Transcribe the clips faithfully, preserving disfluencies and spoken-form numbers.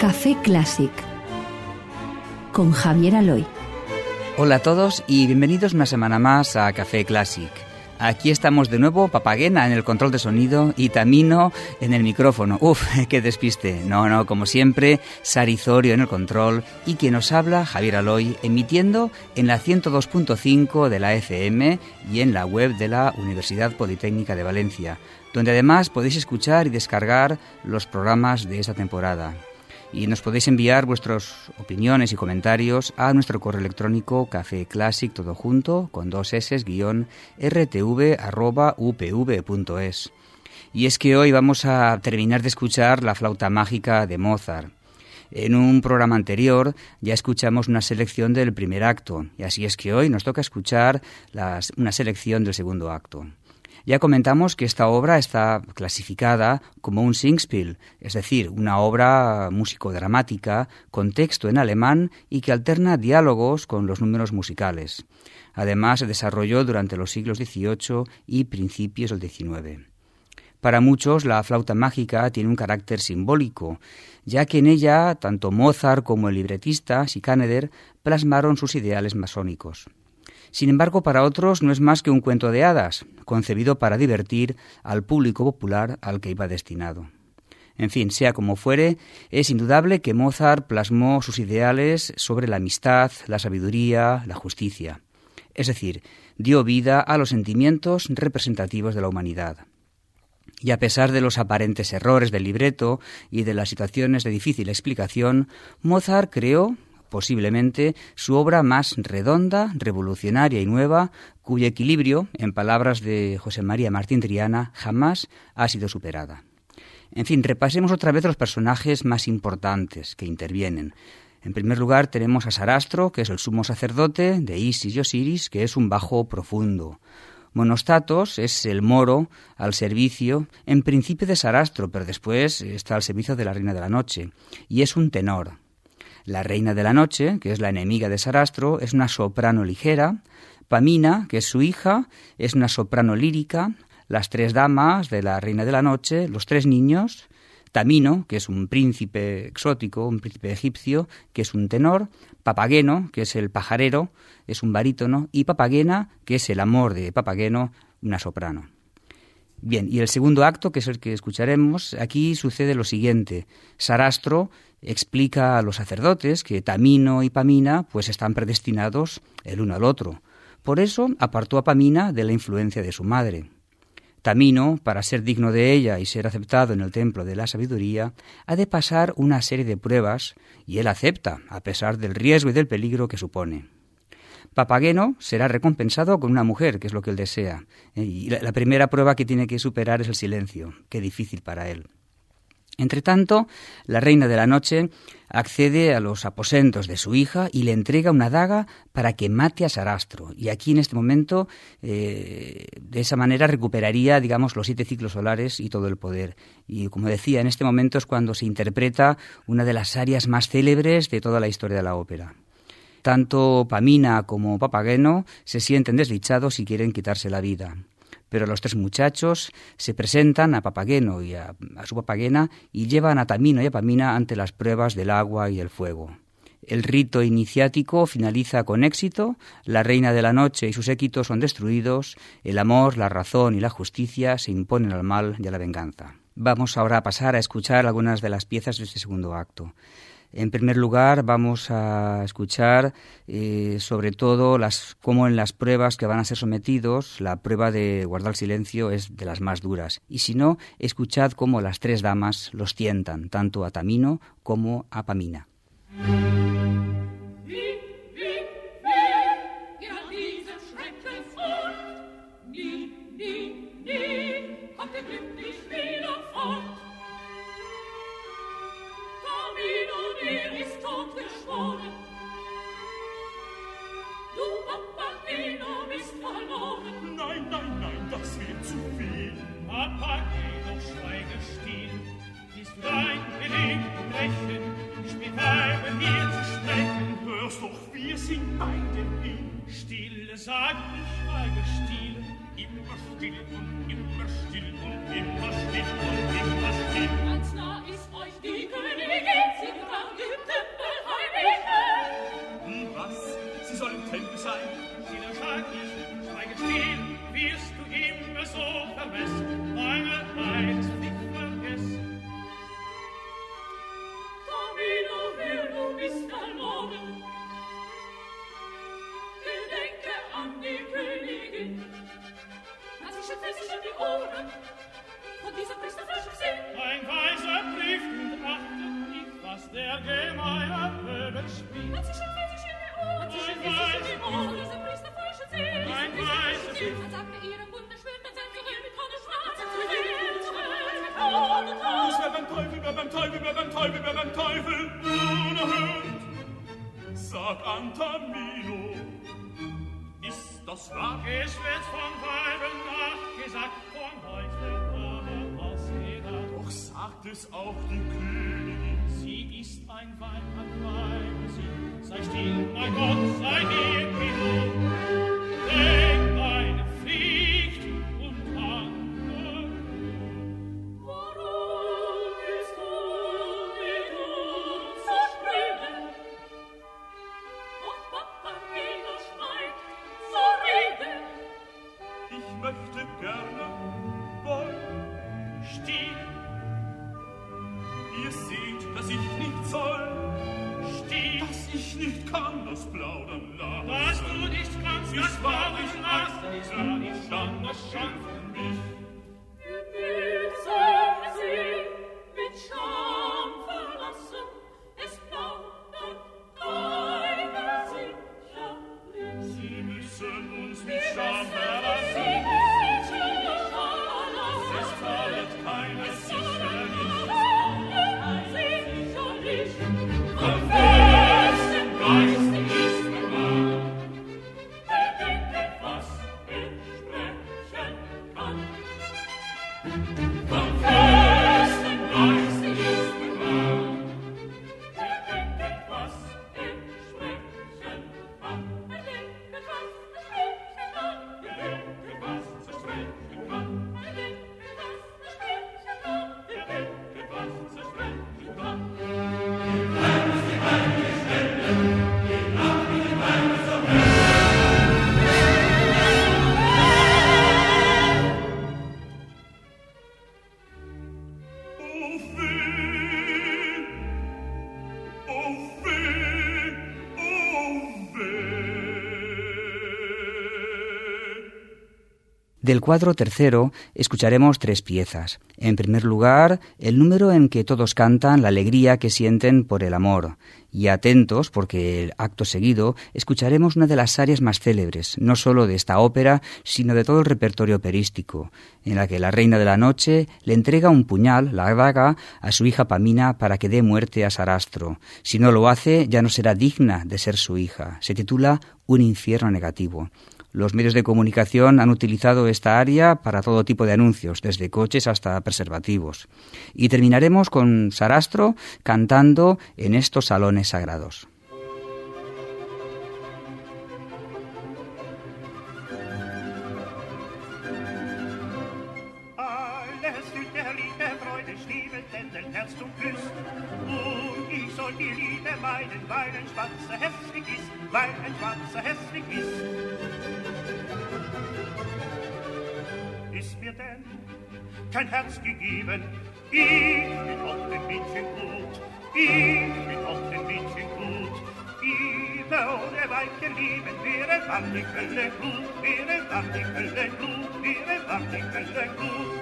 Café Clásic con Javier Aloy. Hola a todos y bienvenidos una semana más a Café Clásic. Aquí estamos de nuevo, Papagena en el control de sonido y Tamino en el micrófono. Uf, qué despiste. No, no, como siempre, Sarizorio en el control y quien nos habla, Javier Aloy, emitiendo en la ciento dos punto cinco de la F M y en la web de la Universidad Politécnica de Valencia, donde además podéis escuchar y descargar los programas de esta temporada. Y nos podéis enviar vuestras opiniones y comentarios a nuestro correo electrónico cafeclassic, todo junto, con dos s, guión, rtv arroba upv punto es. Y es que hoy vamos a terminar de escuchar la flauta mágica de Mozart. En un programa anterior ya escuchamos una selección del primer acto, y así es que hoy nos toca escuchar las, una selección del segundo acto. Ya comentamos que esta obra está clasificada como un Singspiel, es decir, una obra musicodramática con texto en alemán y que alterna diálogos con los números musicales. Además, se desarrolló durante los siglos dieciocho y principios del diecinueve. Para muchos, la flauta mágica tiene un carácter simbólico, ya que en ella tanto Mozart como el libretista Schikaneder plasmaron sus ideales masónicos. Sin embargo, para otros no es más que un cuento de hadas, concebido para divertir al público popular al que iba destinado. En fin, sea como fuere, es indudable que Mozart plasmó sus ideales sobre la amistad, la sabiduría, la justicia. Es decir, dio vida a los sentimientos representativos de la humanidad. Y a pesar de los aparentes errores del libreto y de las situaciones de difícil explicación, Mozart creó posiblemente su obra más redonda, revolucionaria y nueva, cuyo equilibrio, en palabras de José María Martín Triana, jamás ha sido superada. En fin, repasemos otra vez los personajes más importantes que intervienen. En primer lugar tenemos a Sarastro, que es el sumo sacerdote de Isis y Osiris, que es un bajo profundo. Monostatos es el moro al servicio, en principio de Sarastro, pero después está al servicio de la Reina de la Noche, y es un tenor. La Reina de la Noche, que es la enemiga de Sarastro, es una soprano ligera. Pamina, que es su hija, es una soprano lírica. Las tres damas de la Reina de la Noche, los tres niños. Tamino, que es un príncipe exótico, un príncipe egipcio, que es un tenor. Papageno, que es el pajarero, es un barítono. Y Papagena, que es el amor de Papageno, una soprano. Bien, y el segundo acto, que es el que escucharemos, aquí sucede lo siguiente. Sarastro explica a los sacerdotes que Tamino y Pamina pues están predestinados el uno al otro. Por eso apartó a Pamina de la influencia de su madre. Tamino, para ser digno de ella y ser aceptado en el templo de la sabiduría, ha de pasar una serie de pruebas y él acepta, a pesar del riesgo y del peligro que supone. Papageno será recompensado con una mujer, que es lo que él desea. Y la, la primera prueba que tiene que superar es el silencio. Qué difícil para él. Entretanto, la Reina de la Noche accede a los aposentos de su hija y le entrega una daga para que mate a Sarastro. Y aquí, en este momento, eh, de esa manera recuperaría, digamos, los siete ciclos solares y todo el poder. Y, como decía, en este momento es cuando se interpreta una de las arias más célebres de toda la historia de la ópera. Tanto Pamina como Papageno se sienten desdichados y quieren quitarse la vida. Pero los tres muchachos se presentan a Papageno y a, a su Papagena y llevan a Tamino y a Pamina ante las pruebas del agua y el fuego. El rito iniciático finaliza con éxito, la Reina de la Noche y sus séquitos son destruidos, el amor, la razón y la justicia se imponen al mal y a la venganza. Vamos ahora a pasar a escuchar algunas de las piezas de este segundo acto. En primer lugar, vamos a escuchar eh, sobre todo las, cómo en las pruebas que van a ser sometidos, la prueba de guardar silencio es de las más duras. Y si no, escuchad cómo las tres damas los tientan, tanto a Tamino como a Pamina. Sag ich, schweige still, immer still und immer still und immer still und immer still. Ganz nah ist euch die Königin, sie die Ohren von dieser Priester falschen Sinn. Ein weiser Brief und achtet nicht, was der gemeine Pöbel spielt. Hat sich schon fertig in die Ohren, hat sich schon fertig in die Ohren, dieser Priester falschen Sinn. Ein weiser Brief. Dann sagte ihrem Wunder schwört, dann sagt er mit Tonne schwarz, und zu Welt, zu Welt, mit Tonne Tonne. Wer beim Teufel, wer beim Teufel, wer beim Teufel, wer beim Teufel unerhört. Sag Antamino, ist das wahr? Es wird von Weibern nachgesagt, von heute aber ausgedacht. Doch sagt es auch die Königin, sie ist ein Weib an Weib, sie sei still, mein Gott, sei dir genug. Denk deine Pflicht und Handel. Warum willst du mit uns so sprechen? Och, Papageno schweigt, so rede. Ich möchte gerne wollen, still. Ihr seht, dass ich nicht soll, still. Dass ich nicht kann, das Plaudern lassen. Dass du nicht kannst, das Plaudern lassen. Ist ja nicht stand, das stand für mich. Ihr Bild soll sie mit Scham verlassen. Es plaudert keiner sicherlich. Sie müssen uns mit Scham Sie verlassen. müssen sich verlassen. Es plaudert keiner sicherlich. Sicherlich. Vom festen Geist ist der Mann, Er denkt etwas, er sprechen kann. vom festen Geist ist der Mann. Er denkt etwas, er sprechen kann. Er denkt etwas, er sprechen kann. Er denkt etwas, er sprechen kann. Er denkt etwas, er sprechen kann. Er denkt etwas, er sprechen kann. Del cuadro tercero escucharemos tres piezas. En primer lugar, el número en que todos cantan la alegría que sienten por el amor. Y atentos, porque acto seguido escucharemos una de las arias más célebres, no solo de esta ópera, sino de todo el repertorio operístico, en la que la reina de la noche le entrega un puñal, la daga, a su hija Pamina para que dé muerte a Sarastro. Si no lo hace, ya no será digna de ser su hija. Se titula Un infierno negativo. Los medios de comunicación han utilizado esta aria para todo tipo de anuncios, desde coches hasta preservativos. Y terminaremos con Sarastro cantando en estos salones sagrados. Alles fühlt der Liebe Freude, stiebelt denn den Herz zum Küss. Und ich soll die Liebe meinen, weil ein Schwarzer hässlich ist, weil ein Schwarzer hässlich ist. Ist mir denn kein Herz gegeben, ich bin auch dem Mädchen gut, ich bin auch dem Mädchen gut. Liebe ohne Weiche lieben, wäre wann die Hölle gut, wäre wann die Hölle gut, wäre wann die Hölle gut.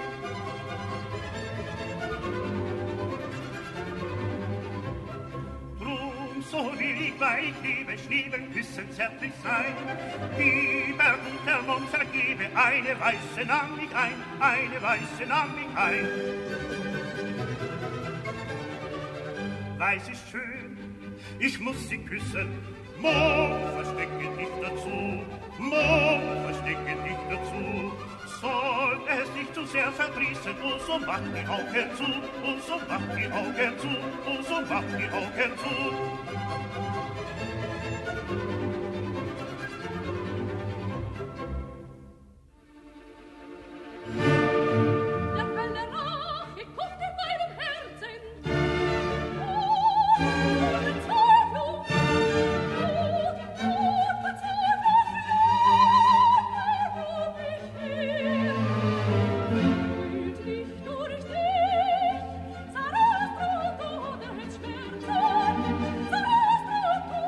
Drum so will ich, weil ich liebe, schlieben, küssen, zärtlich sein. Lieber guter Mond, vergebe, eine Weiße nahm mich ein, eine Weiße nahm mich ein. Weiß ist schön, ich muss sie küssen, Mond, verstecke dich dazu, Mond, verstecke dich dazu. Soll es nicht zu sehr verdrießen, oh so mach die Augen zu, oh so mach die Augen zu, oh so mach die Augen zu. Sarastro,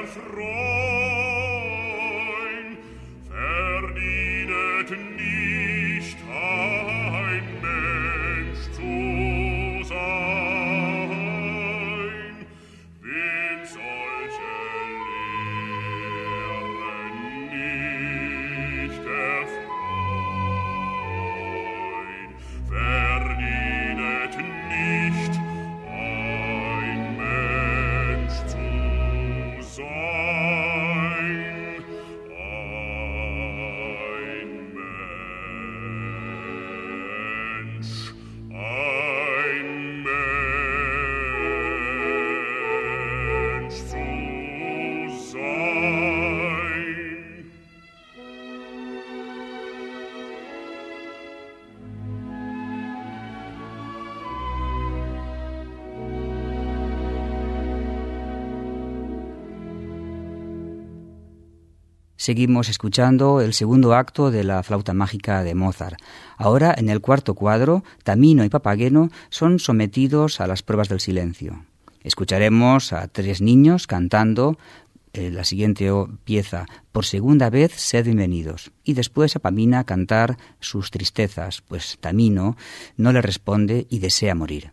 Freund verdienet nicht ein Mensch zu sein, wen solche Lehren nicht erfreuen, verdienet nicht ein Mensch zu sein, ein Mensch, ein Mensch zu sein. Seguimos escuchando el segundo acto de la flauta mágica de Mozart. Ahora, en el cuarto cuadro, Tamino y Papageno son sometidos a las pruebas del silencio. Escucharemos a tres niños cantando eh, la siguiente pieza, por segunda vez, sed bienvenidos. Y después a Pamina cantar sus tristezas, pues Tamino no le responde y desea morir.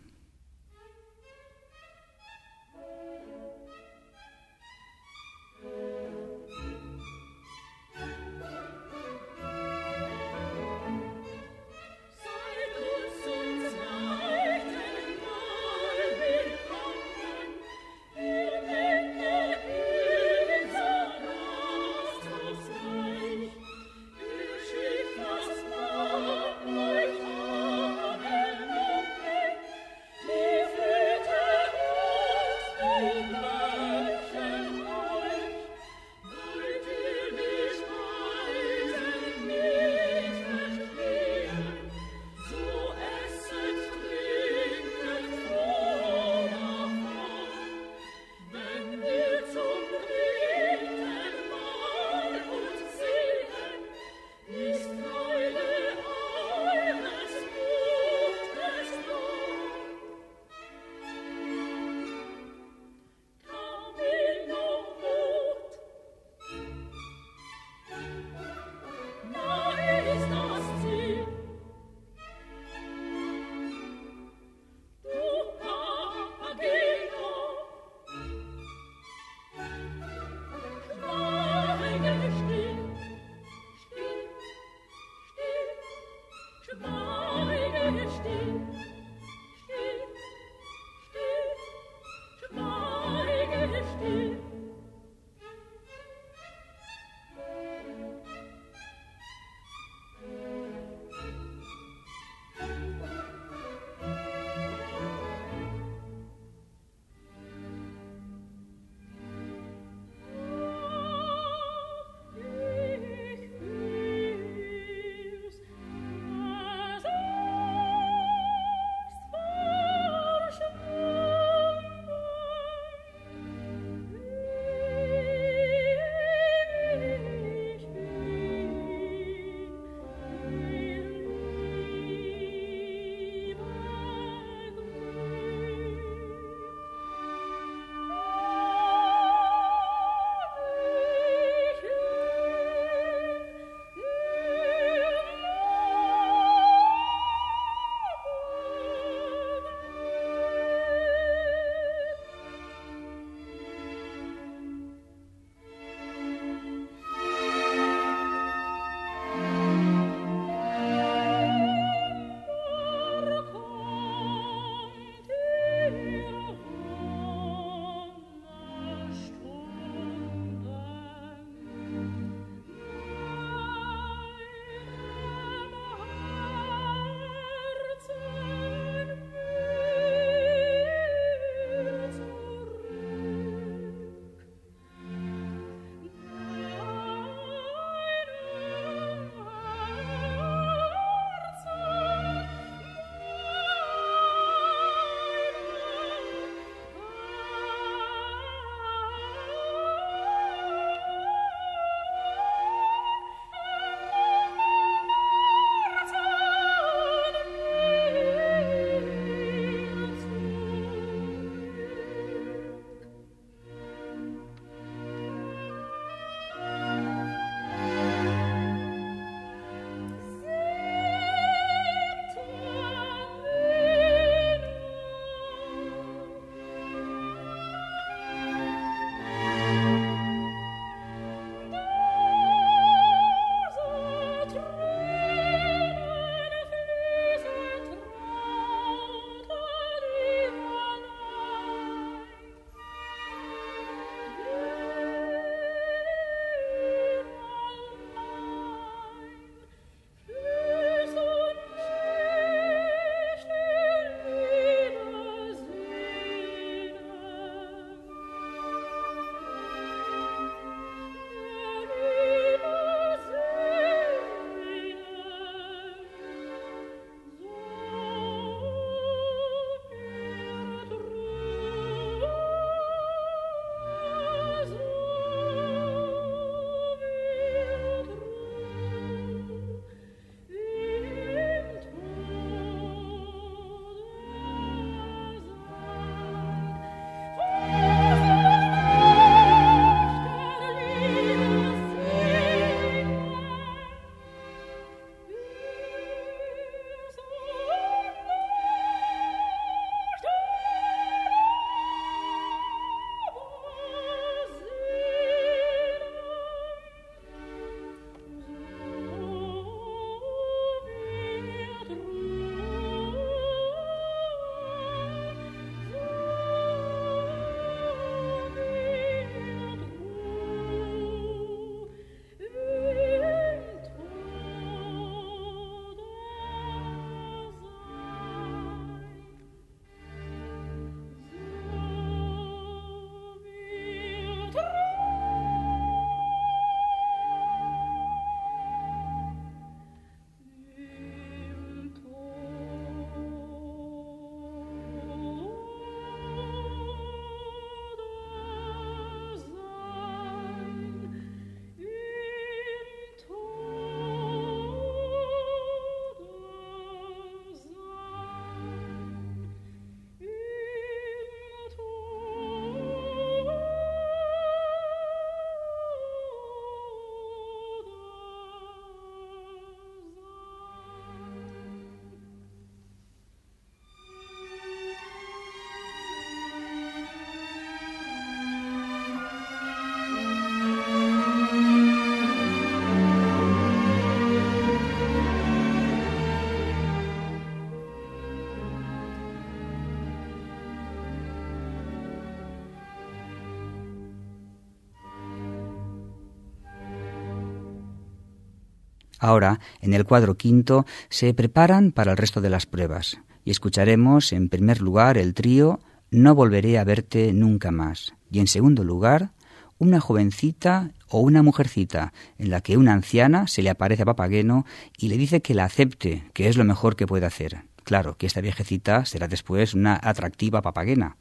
Ahora, en el cuadro quinto, se preparan para el resto de las pruebas y escucharemos, en primer lugar, el trío No volveré a verte nunca más, y en segundo lugar, una jovencita o una mujercita en la que una anciana se le aparece a Papageno y le dice que la acepte, que es lo mejor que puede hacer. Claro, que esta viejecita será después una atractiva papagena.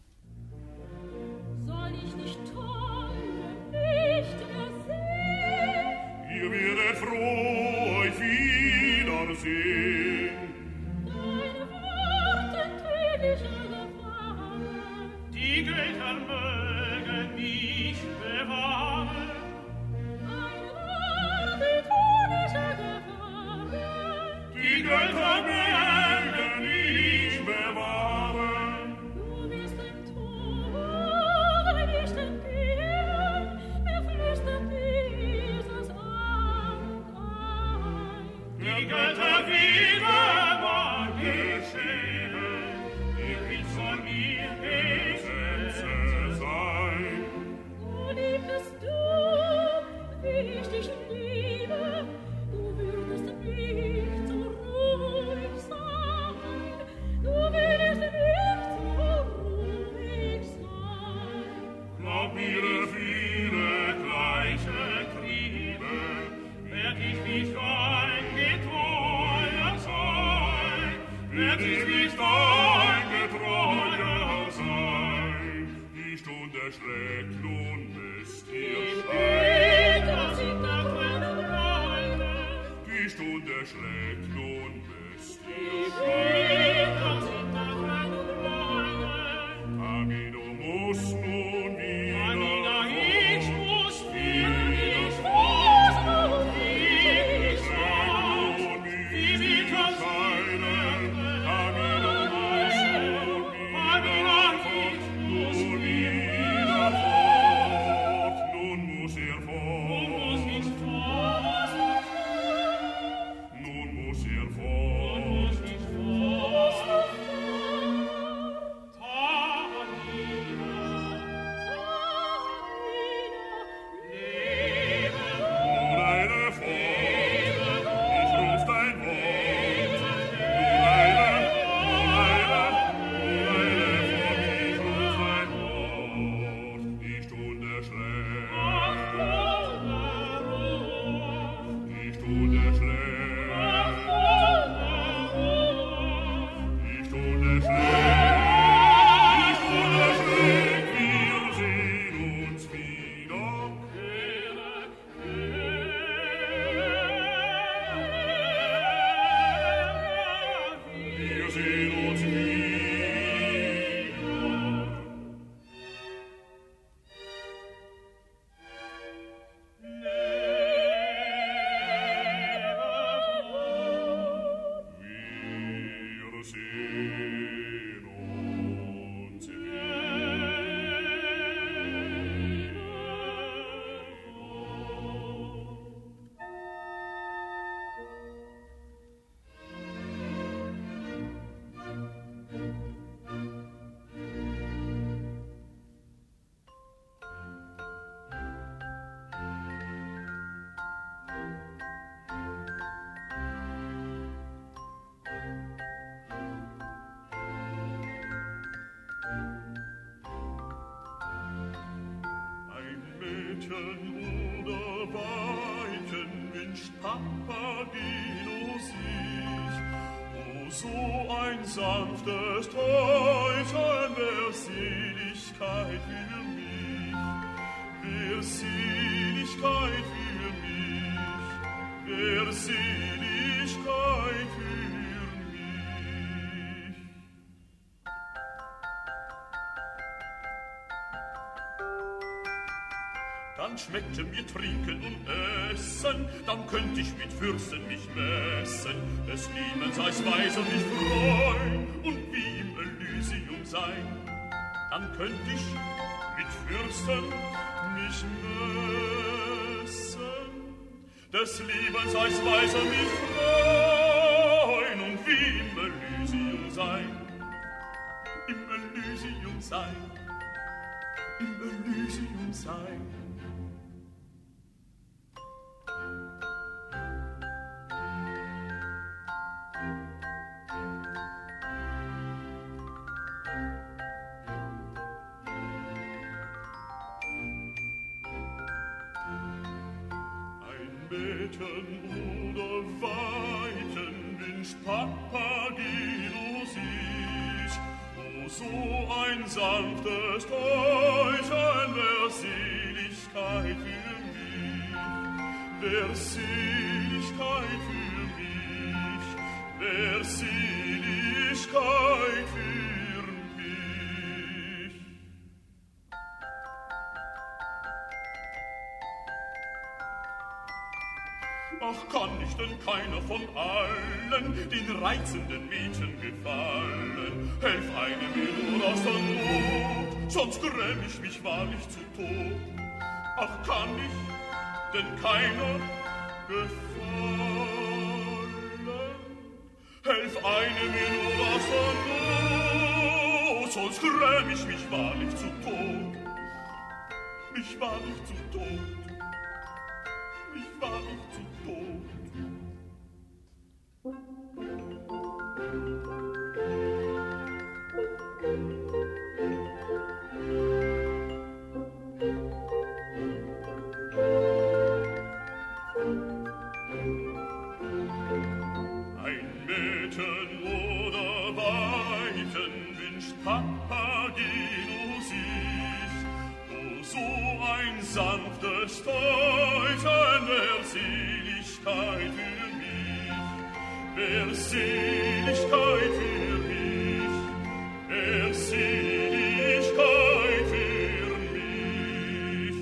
Oder Weiten wünscht Papageno sich. O, so ein sanftes Täuschen der Seligkeit für mich, der Seligkeit für mich, der Seligkeit für mich. Dann schmeckte mir Trinken und Essen, dann könnt ich mit Fürsten mich messen, des Lebens als Weise mich freuen und wie im Elysium sein. Dann könnt ich mit Fürsten mich messen, des Lebens als Weise mich freuen und wie im Elysium sein. Im Elysium sein, im Elysium sein. Mädchen oder Weiten wünscht Papageno sich. O, so ein sanftes Täuschen wär Seligkeit für mich, wär Seligkeit für mich, wär Seligkeit für mich. Ach, kann ich denn keiner von allen den reizenden Mädchen gefallen? Helf eine mir nur aus der Not, sonst gräm ich mich wahrlich zu Tod. Ach, kann ich denn keiner gefallen? Helf eine mir nur aus der Not, sonst gräm ich mich wahrlich zu Tod. Mich wahrlich zu Tod. Mich wahrlich zu Tod. Ein Mädchen oder Weiten wünscht Papageno sich. O, so ein sanftes Täuschen wär Seligkeit für mich, wär Seligkeit für mich, wär Seligkeit für mich.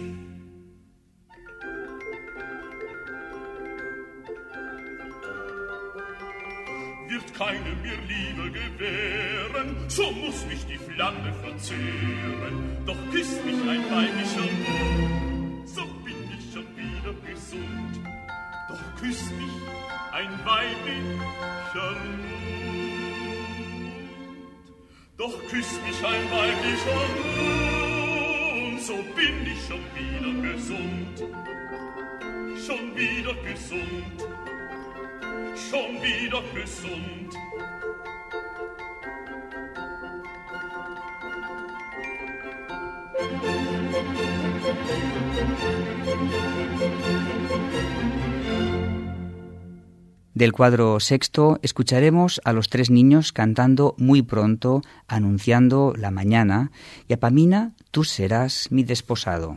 Wird keine mir Liebe gewähren, so muss mich die Flamme verzehren. Doch küsst mich ein weiblicher Mund, so bin ich schon wieder gesund. Doch küsst mich ein weiblicher Mund. Doch küsst mich ein weiblicher Mund, so bin ich schon wieder gesund. Schon wieder gesund. Schon wieder gesund. Del cuadro sexto escucharemos a los tres niños cantando muy pronto, anunciando la mañana, y a Pamina, tú serás mi desposado.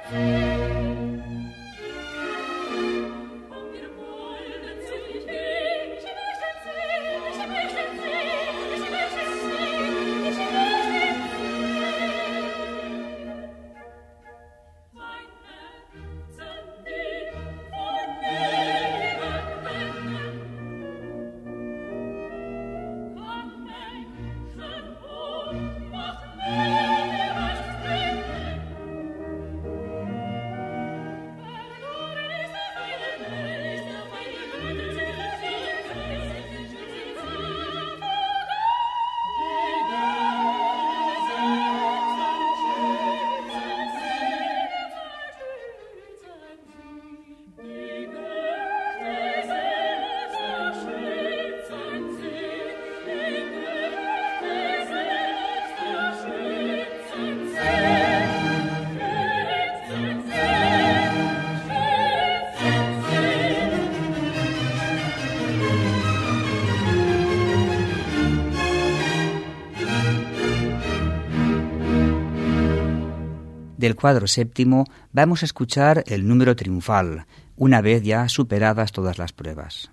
Del cuadro séptimo vamos a escuchar el número triunfal, una vez ya superadas todas las pruebas.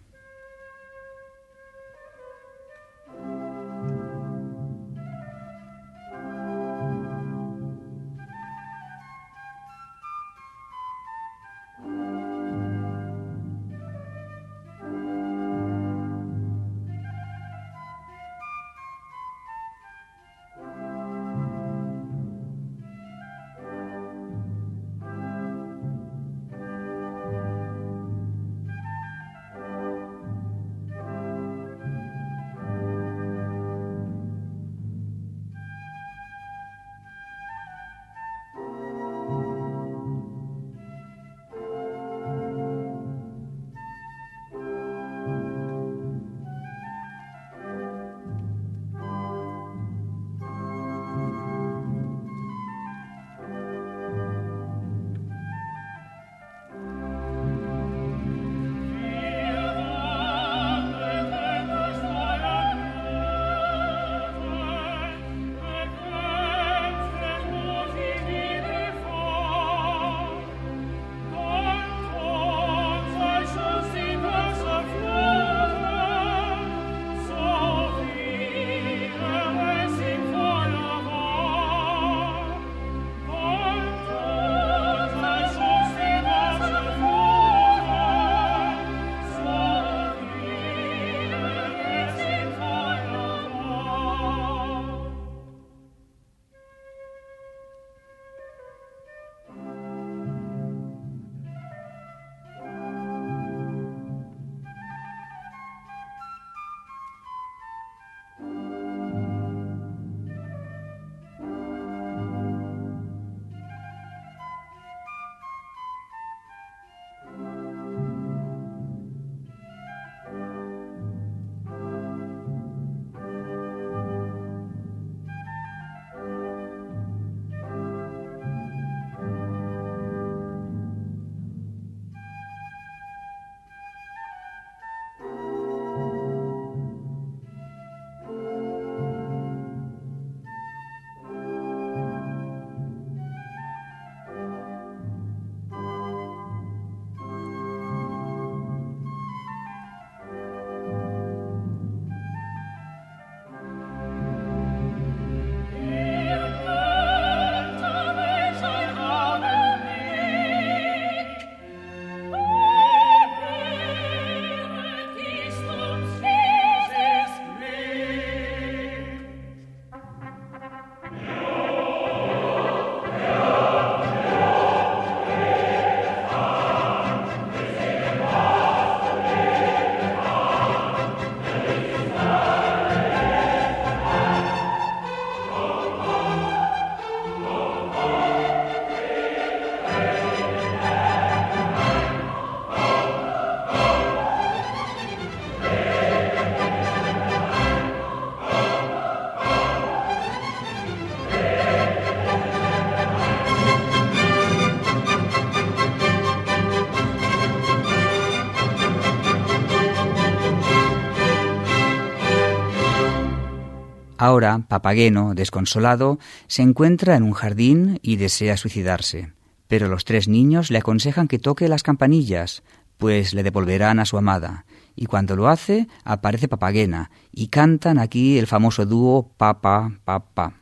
Ahora, Papageno, desconsolado, se encuentra en un jardín y desea suicidarse, Pero los tres niños le aconsejan que toque las campanillas, pues le devolverán a su amada. Y cuando lo hace, aparece Papagena, y cantan aquí el famoso dúo Papa, Papa.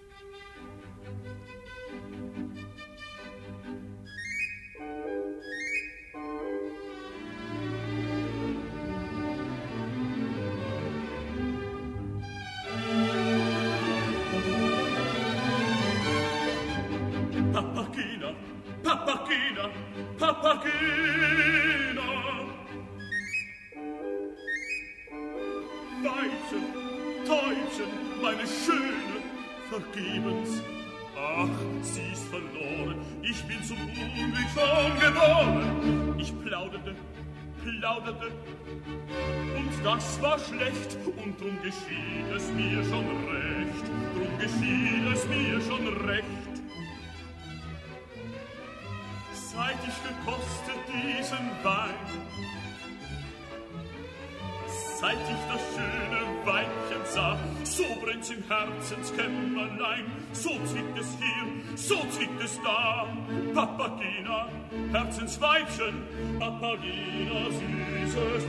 Papagena, Papagena, Papagena. Weibchen, Täubchen, meine Schöne, vergebens. Ach, sie ist verloren, ich bin zum Unglück schon geboren. Ich plauderte, plauderte, und das war schlecht, und drum geschieht es mir schon recht, drum geschieht es mir schon recht. Seit ich gekostet diesen Wein, seit ich das schöne Weibchen sah, so brennt's im Herzenskämmerlein, so zwickt es hier, so zwickt es da. Papagena, Herzensweibchen, Papagena, süßes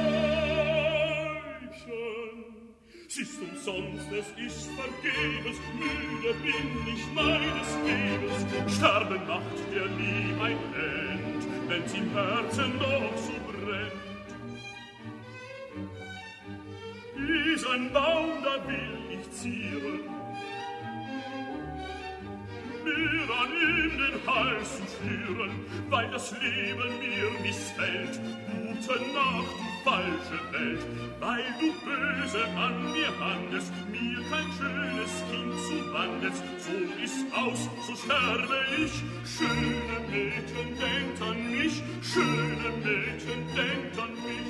Weibchen. S'ist umsonst, es ist vergebens, müde bin ich meines Lebens. Sterben macht der Lieb ein End, wenn's im Herzen noch so brennt. Diesen Baum, da will ich zieren, mir an ihm den Hals zu schnüren, weil das Leben mir missfällt. Gute Nacht, du falsche Welt, weil du böse an mir handelst, mir kein schönes Kind zuwandelst. So ist aus, so sterbe ich. Schöne Mädchen, denkt an mich, schöne Mädchen, denkt an mich.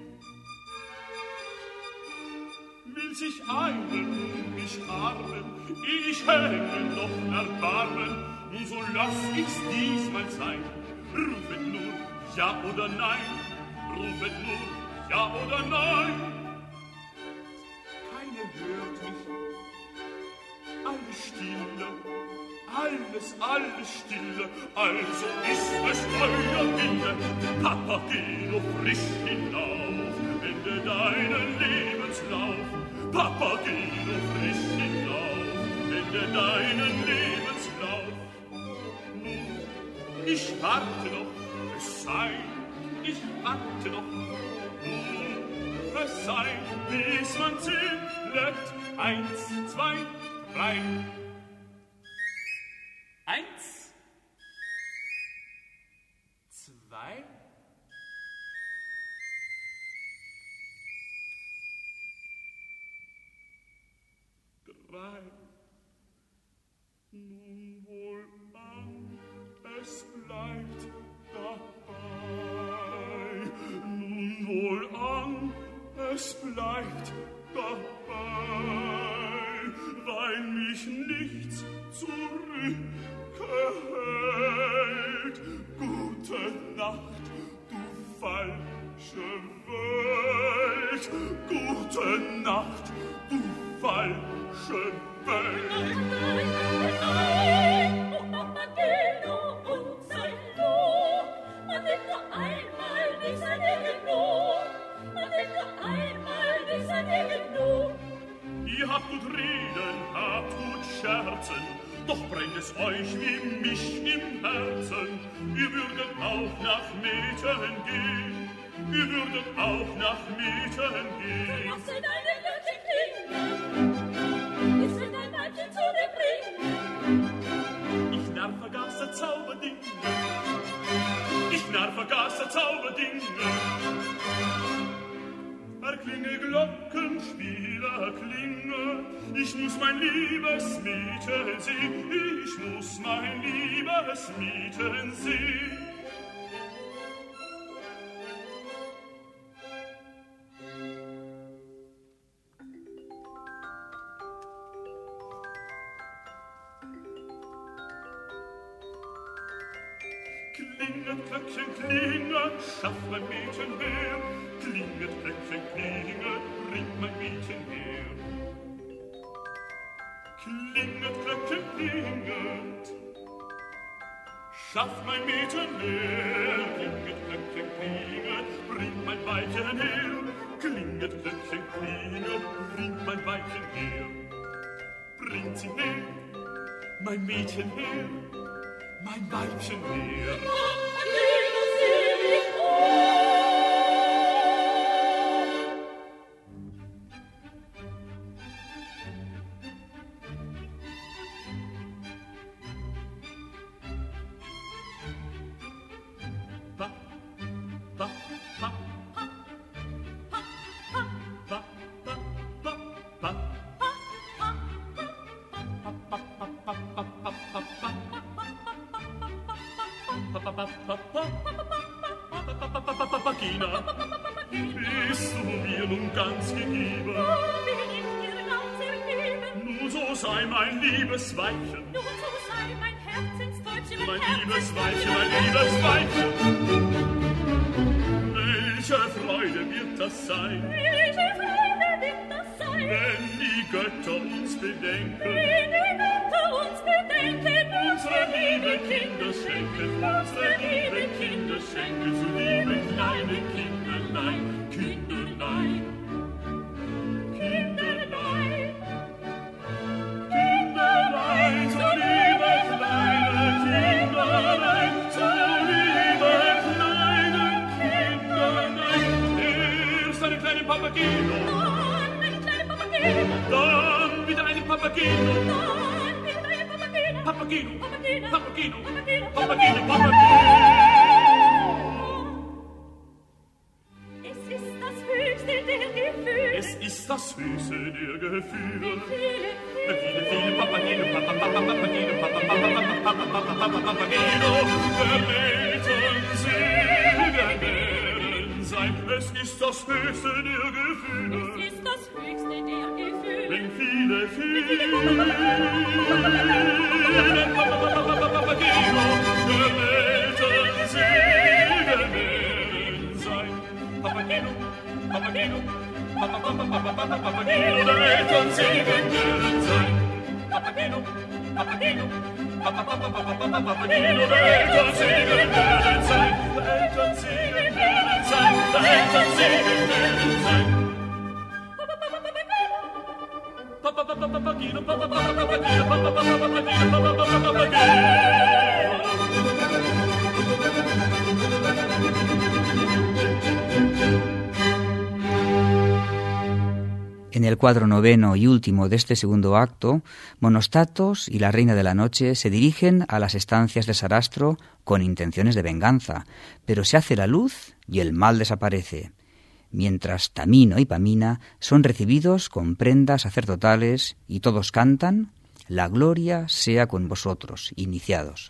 Will sich einen um mich armen, ich hänge noch erbarmen, nun so lass ich's diesmal sein. Rufet nur ja oder nein, rufet nur ja oder nein. Keine hört mich, alles stille, alles, alles stille, also ist es euer Wille. Papageno, frisch hinauf, wende deinen Lebenslauf. Papageno, frisch hinauf, wende deinen Lebenslauf. Nun, ich warte noch, es sei, ich warte noch. Nun, es sei, bis man zählt. Eins, zwei, drei. Eins, zwei, drei. Nun wohlan, es bleibt dabei. Nun wohlan, es bleibt dabei, weil mich nichts zurückhält. Gute Nacht, du falsche Welt. Gute Nacht, du falsche Welt. Nein, nein, nein, nein, oh Papageno, und sei Lob. Man denkt nur einmal, wie sei dir genug. Man denkt nur einmal, wie sei dir genug. Ihr habt gut reden, habt gut scherzen, doch brennt es euch wie mich im Herzen. Ihr würdet auch nach Mädchen gehen, ihr würdet auch nach Mädchen gehen. Lass in eine Glöckchen klingen, ist in ein Weibchen zu dir bringen. Ich narr vergaße Zauberdinge, ich narr vergaße Zauberdinge. Erklinge Glockenspiel, erklinge, ich muss mein liebes Mädchen sehen, ich muss mein liebes Mädchen sehen. Klinget, Glöckchen, klinget, schafft mein Mädchen her. Klinget, Glöckchen, klinget, bringt mein Mädchen her. Klinget, Glöckchen, klinget, Schaff mein Mädchen her, klinget, Glöckchen, klinget, bring mein Weibchen her. Klinget, Glöckchen, klinget, bring mein Weibchen her. Bringt sie her, mein Mädchen her, mein Weibchen her. Papagina, bist du mir nun ganz gegeben? Bin ich dir ganz ergeben? Nun so sei mein liebes Weibchen, Nun so sei mein Herzensdeutschen, mein liebes Weibchen, mein liebes Weibchen. Welche Freude wird das sein, Welche Freude wird das sein, wenn die Götter uns bedenken, wenn die Götter uns bedenken, unsere liebe Kinder schenken, unsere liebe Kinder schenken, so liebe kleine Kinderlein, Kinderlein, Kinderlein, Kinderlein, so liebe kleine Kinderlein, so liebe kleine Kinderlein. Erst einen kleinen Papageno, dann ein kleiner Papageno, dann wieder einen Papageno, dann wieder ein Papageno, Papageno, Papageno, Papageno, Papageno, Papageno, Papageno. Es ist das höchste der Gefühle, Es ist das Höchste der Gefühle. viele, Viele, viele Papageno, Papa, Papa, Papageno, Papa, Papa, Papa, Papa, Papa, Papageno, der Eltern singen werden sein. Es ist das Höchste der Gefühle. es ist das höchste der Gefühle, Wenn viele, viele Papa, Papa, Papa, Papageno, der Eltern singen werden sein. Papageno, Papageno, Papa, Papa, Papa, Papa, Papageno, der Eltern singen werden sein. Papageno, Papageno, Papa, Papa, Papa, Papa, Papageno, der Eltern singen werden sein. Der Eltern singen werden sein. Der Eltern singen werden sein. Papa, Papa, Papageno, Papa, Papa, Papageno, Papa, Papa, Papageno, Papa, Papa, Papageno. En el cuadro noveno y último de este segundo acto, Monostatos y la Reina de la Noche se dirigen a las estancias de Sarastro con intenciones de venganza, pero se hace la luz y el mal desaparece, mientras Tamino y Pamina son recibidos con prendas sacerdotales y todos cantan «La gloria sea con vosotros, iniciados».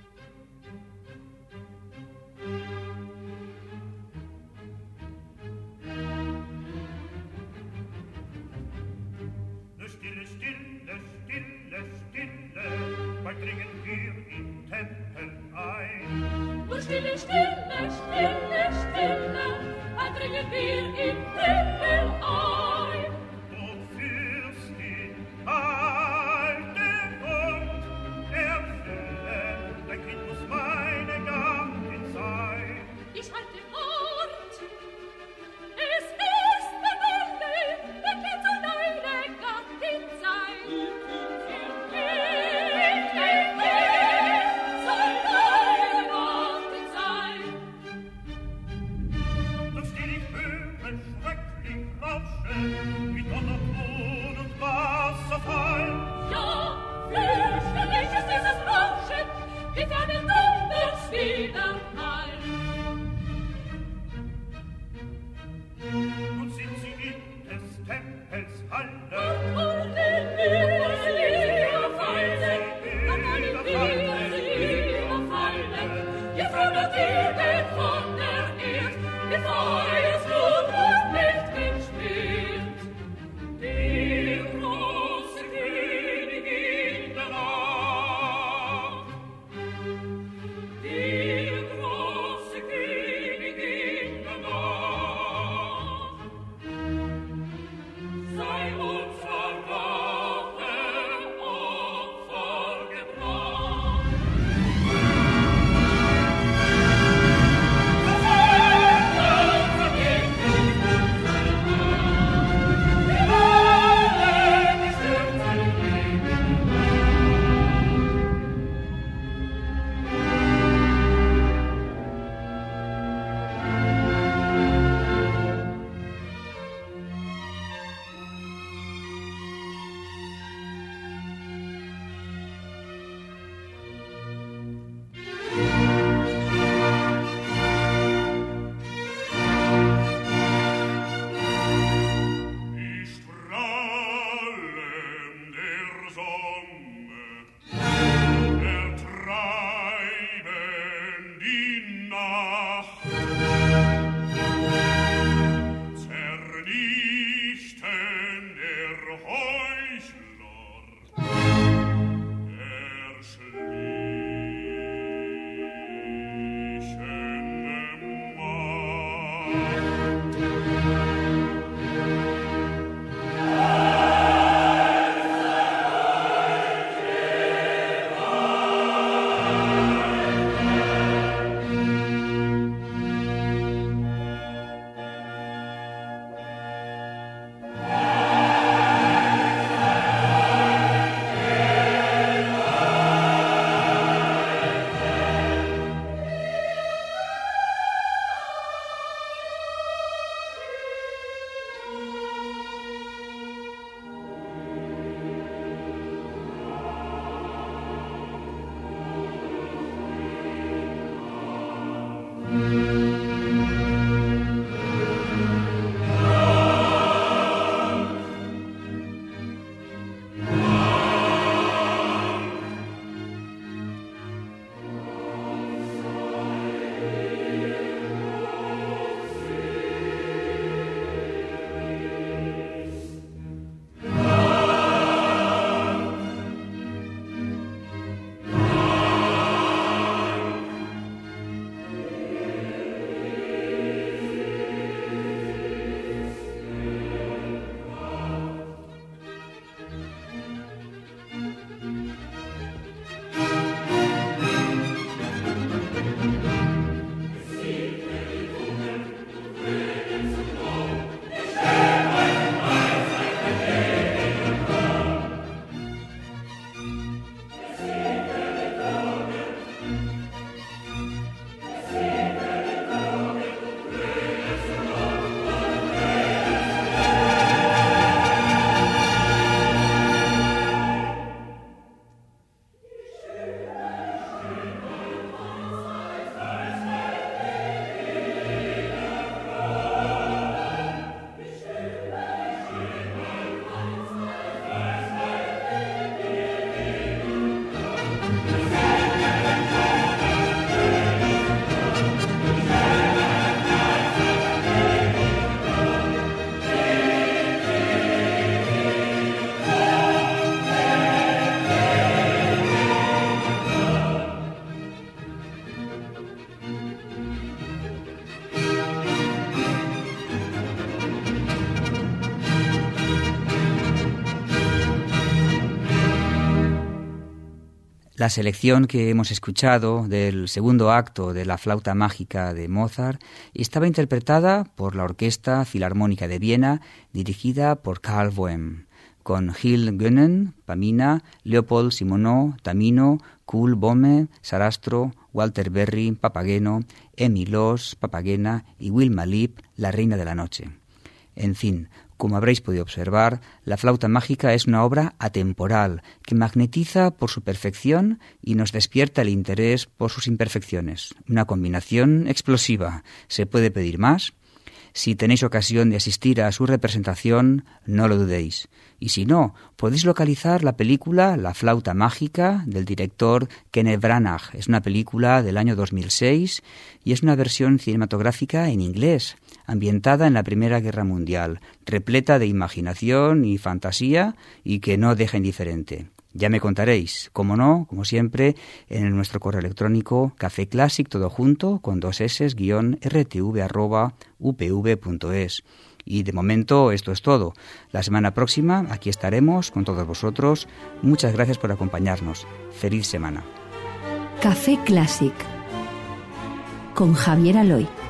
Stille, stille, stille, stille, bald dringen wir im Tempel ein. nur stille, stille, stille, stille, bald dringen wir im Tempel ein. Und Fürstin, halte Wort, erfülle, dein Kind muss meine Gattin sein. Ich halte Wort, es ist der Wille, der Kind soll deine Gattin sein. Kind, Kind, Kind, soll deine Gattin sein. Doch still ich höre schrecklich Rauschen, La selección que hemos escuchado del segundo acto de la flauta mágica de Mozart estaba interpretada por la Orquesta Filarmónica de Viena, dirigida por Karl Böhm, con Gil Gönnen, Pamina, Leopold Simonot, Tamino, Kuhl, Böhme, Sarastro, Walter Berry, Papageno, Emil Loos, Papagena y Wilma Lipp, la Reina de la Noche. En fin, como habréis podido observar, la flauta mágica es una obra atemporal que magnetiza por su perfección y nos despierta el interés por sus imperfecciones. Una combinación explosiva. ¿Se puede pedir más? Si tenéis ocasión de asistir a su representación, no lo dudéis. Y si no, podéis localizar la película La flauta mágica del director Kenneth Branagh. Es una película del año dos mil seis y es una versión cinematográfica en inglés, ambientada en la Primera Guerra Mundial, repleta de imaginación y fantasía y que no deja indiferente. Ya me contaréis, como no, como siempre, en nuestro correo electrónico cafeclassic todo junto con dos s guión rtv arroba upv punto es. Y de momento esto es todo. La semana próxima aquí estaremos con todos vosotros. Muchas gracias por acompañarnos. Feliz semana. Café Clásic con Javier Aloy.